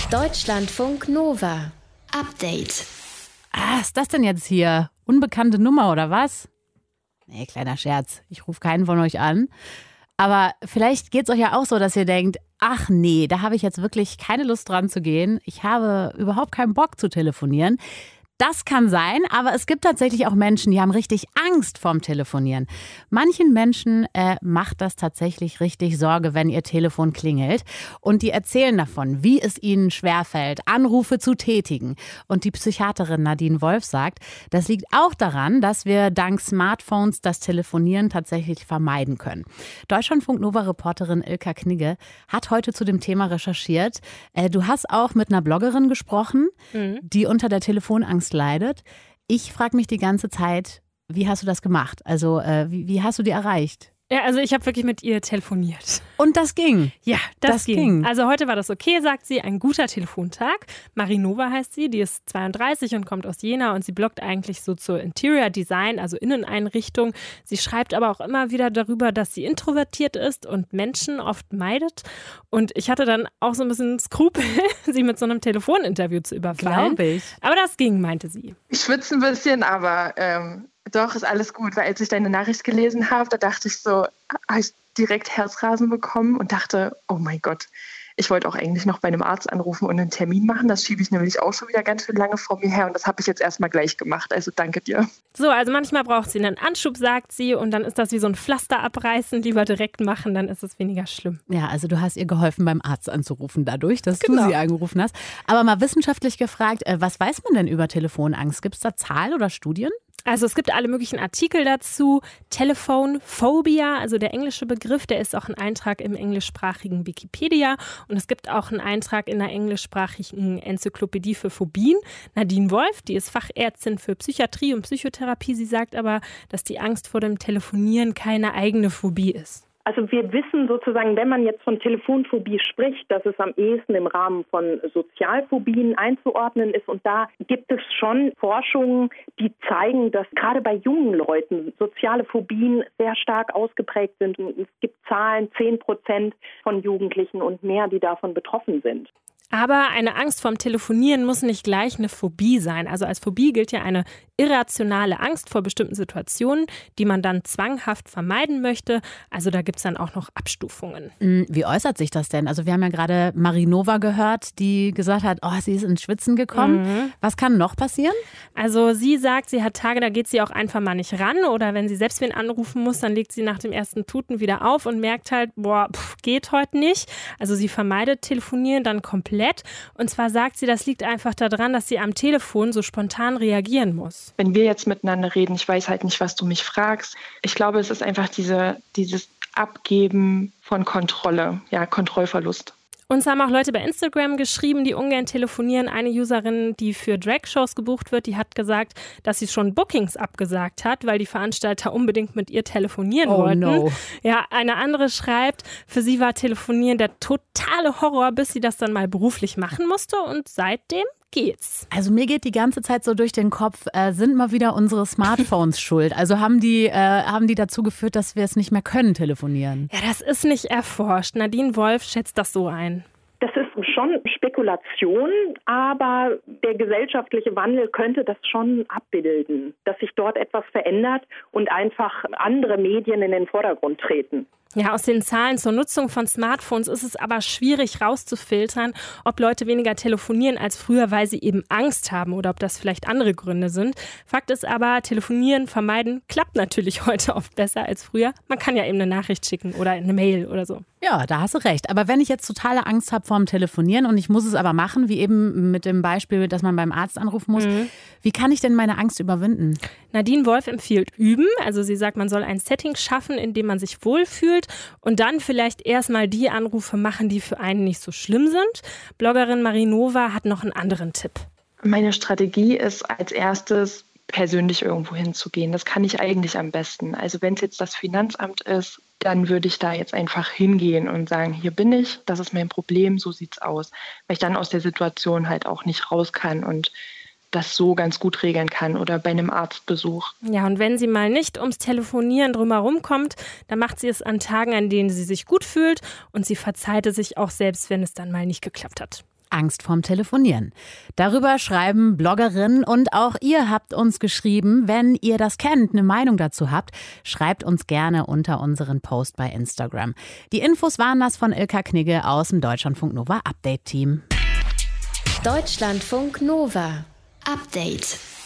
Deutschlandfunk Nova. Update. Ist das denn jetzt hier? Unbekannte Nummer oder was? Nee, kleiner Scherz. Ich rufe keinen von euch an. Aber vielleicht geht es euch ja auch so, dass ihr denkt, ach nee, da habe ich jetzt wirklich keine Lust dran zu gehen. Ich habe überhaupt keinen Bock zu telefonieren. Das kann sein, aber es gibt tatsächlich auch Menschen, die haben richtig Angst vorm Telefonieren. Manchen Menschen macht das tatsächlich richtig Sorge, wenn ihr Telefon klingelt. Und die erzählen davon, wie es ihnen schwerfällt, Anrufe zu tätigen. Und die Psychiaterin Nadine Wolf sagt, das liegt auch daran, dass wir dank Smartphones das Telefonieren tatsächlich vermeiden können. Deutschlandfunk-Nova-Reporterin Ilka Knigge hat heute zu dem Thema recherchiert. Du hast auch mit einer Bloggerin gesprochen, die unter der Telefonangst leidet. Ich frage mich die ganze Zeit, wie hast du das gemacht? Also wie hast du die erreicht? Ja, also ich habe wirklich mit ihr telefoniert. Und das ging? Ja, das ging. Also heute war das okay, sagt sie, ein guter Telefontag. Marinova heißt sie, die ist 32 und kommt aus Jena und sie bloggt eigentlich so zur Interior Design, also Inneneinrichtung. Sie schreibt aber auch immer wieder darüber, dass sie introvertiert ist und Menschen oft meidet. Und ich hatte dann auch so ein bisschen Skrupel, sie mit so einem Telefoninterview zu überfallen. Glaube ich. Aber das ging, meinte sie. Ich schwitze ein bisschen, aber doch, ist alles gut. Weil als ich deine Nachricht gelesen habe, da dachte ich so, habe ich direkt Herzrasen bekommen und dachte, oh mein Gott, ich wollte auch eigentlich noch bei einem Arzt anrufen und einen Termin machen. Das schiebe ich nämlich auch schon wieder ganz schön lange vor mir her und das habe ich jetzt erstmal gleich gemacht. Also danke dir. So, also manchmal braucht sie einen Anschub, sagt sie, und dann ist das wie so ein Pflaster abreißen, lieber direkt machen, dann ist es weniger schlimm. Ja, also du hast ihr geholfen, beim Arzt anzurufen dadurch, dass du sie angerufen hast. Aber mal wissenschaftlich gefragt, was weiß man denn über Telefonangst? Gibt es da Zahlen oder Studien? Also es gibt alle möglichen Artikel dazu. Telephone-Phobia, also der englische Begriff, der ist auch ein Eintrag im englischsprachigen Wikipedia. Und es gibt auch einen Eintrag in der englischsprachigen Enzyklopädie für Phobien. Nadine Wolf, die ist Fachärztin für Psychiatrie und Psychotherapie. Sie sagt aber, dass die Angst vor dem Telefonieren keine eigene Phobie ist. Also wir wissen sozusagen, wenn man jetzt von Telefonphobie spricht, dass es am ehesten im Rahmen von Sozialphobien einzuordnen ist. Und da gibt es schon Forschungen, die zeigen, dass gerade bei jungen Leuten soziale Phobien sehr stark ausgeprägt sind. Und es gibt Zahlen, 10% von Jugendlichen und mehr, die davon betroffen sind. Aber eine Angst vorm Telefonieren muss nicht gleich eine Phobie sein. Also als Phobie gilt ja eine irrationale Angst vor bestimmten Situationen, die man dann zwanghaft vermeiden möchte. Also da gibt es dann auch noch Abstufungen. Wie äußert sich das denn? Also wir haben ja gerade Marinova gehört, die gesagt hat, sie ist ins Schwitzen gekommen. Was kann noch passieren? Also sie sagt, sie hat Tage, da geht sie auch einfach mal nicht ran. Oder wenn sie selbst wen anrufen muss, dann legt sie nach dem ersten Tuten wieder auf und merkt halt, geht heute nicht. Also sie vermeidet Telefonieren dann komplett. Und zwar sagt sie, das liegt einfach daran, dass sie am Telefon so spontan reagieren muss. Wenn wir jetzt miteinander reden, ich weiß halt nicht, was du mich fragst. Ich glaube, es ist einfach dieses Abgeben von Kontrolle, Kontrollverlust. Uns haben auch Leute bei Instagram geschrieben, die ungern telefonieren. Eine Userin, die für Drag-Shows gebucht wird, die hat gesagt, dass sie schon Bookings abgesagt hat, weil die Veranstalter unbedingt mit ihr telefonieren wollten. No. Ja, eine andere schreibt, für sie war Telefonieren der totale Horror, bis sie das dann mal beruflich machen musste und seitdem geht's. Also mir geht die ganze Zeit so durch den Kopf, sind mal wieder unsere Smartphones schuld? Also haben die dazu geführt, dass wir es nicht mehr können, telefonieren? Ja, das ist nicht erforscht. Nadine Wolf schätzt das so ein. Das ist schon Spekulation, aber der gesellschaftliche Wandel könnte das schon abbilden, dass sich dort etwas verändert und einfach andere Medien in den Vordergrund treten. Ja, aus den Zahlen zur Nutzung von Smartphones ist es aber schwierig rauszufiltern, ob Leute weniger telefonieren als früher, weil sie eben Angst haben oder ob das vielleicht andere Gründe sind. Fakt ist aber, telefonieren vermeiden klappt natürlich heute oft besser als früher. Man kann ja eben eine Nachricht schicken oder eine Mail oder so. Ja, da hast du recht. Aber wenn ich jetzt totale Angst habe vorm Telefonieren und ich muss es aber machen, wie eben mit dem Beispiel, dass man beim Arzt anrufen muss, wie kann ich denn meine Angst überwinden? Nadine Wolf empfiehlt üben. Also sie sagt, man soll ein Setting schaffen, in dem man sich wohlfühlt und dann vielleicht erstmal die Anrufe machen, die für einen nicht so schlimm sind. Bloggerin Marinova hat noch einen anderen Tipp. Meine Strategie ist als erstes, persönlich irgendwo hinzugehen. Das kann ich eigentlich am besten. Also wenn es jetzt das Finanzamt ist, dann würde ich da jetzt einfach hingehen und sagen, hier bin ich, das ist mein Problem, so sieht's aus. Weil ich dann aus der Situation halt auch nicht raus kann und das so ganz gut regeln kann oder bei einem Arztbesuch. Ja, und wenn sie mal nicht ums Telefonieren drumherum kommt, dann macht sie es an Tagen, an denen sie sich gut fühlt und sie verzeiht es sich auch selbst, wenn es dann mal nicht geklappt hat. Angst vorm Telefonieren. Darüber schreiben Bloggerinnen und auch ihr habt uns geschrieben. Wenn ihr das kennt, eine Meinung dazu habt, schreibt uns gerne unter unseren Post bei Instagram. Die Infos waren das von Ilka Knigge aus dem Deutschlandfunk Nova Update Team. Deutschlandfunk Nova Update.